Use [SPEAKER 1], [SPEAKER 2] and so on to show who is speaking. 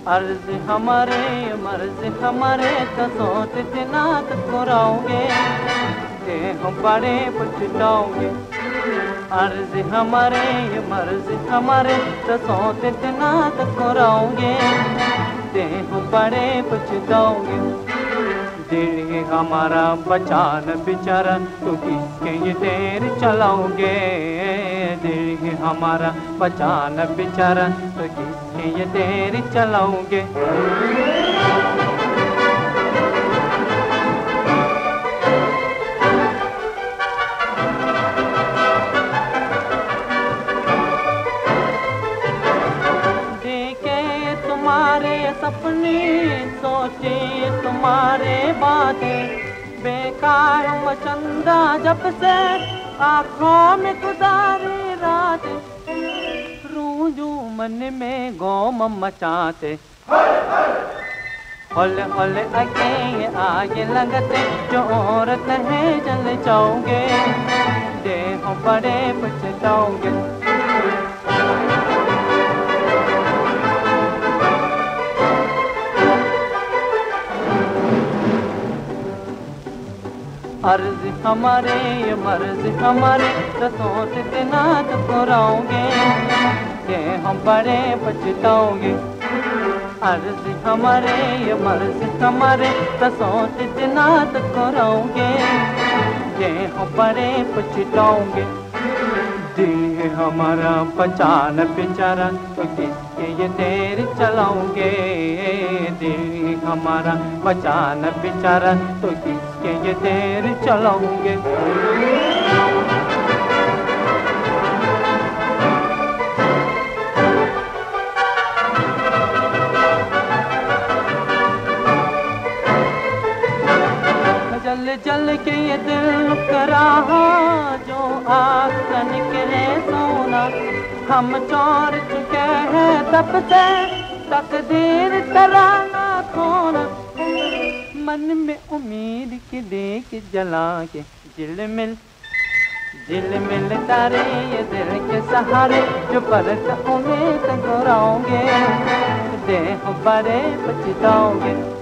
[SPEAKER 1] अर्ज हमारे मर्ज हमारे तो सोचते ना तो कराओगे, हम बड़े पछताओगे। अर्ज हमारे मर्ज हमारे तो सोचते ना तो कराओगे, हम बड़े पछताओगे। दिल हमारा बचान बेचारा तो किसके ये देर चलाओगे, दिल हमारा बचान बेचारा तो किसके ये देर चलाओगे। देखे तुम्हारे सपने सोचे तुम्हारे बातें, बेकार मचंदा जब से आँखों में गुजारी रात, रूजू मन में गोम मचाते, होले होले आगे आगे लगते जो औरत है जल जाओगे, देह बड़े पछताओगे। अर्ज हमारे मर्ज हमारे तो सोचते ना तो कराओगे, हम बड़े पछताओगे। अर्ज हमारे मर्ज हमारे तो सोचते ना तो कराओगे, हम बड़े पछताओगे। दिल हमारा पहचान बेचारा तो किसके ये देर चलाओगे, दिल हमारा पहचान बेचारा तो किसके ये देर चलाओगे। जल जल के ये दिल कराहा जो आग का निकले सोना, हम चोर चुके हैं तब से तकदीर तराना खोना। मन में उम्मीद की देख जला के झिलमिल झिलमिल तारे ये दिल के सहारे, जो परत उम्मीद कराओगे, देह बड़े पछताओगे।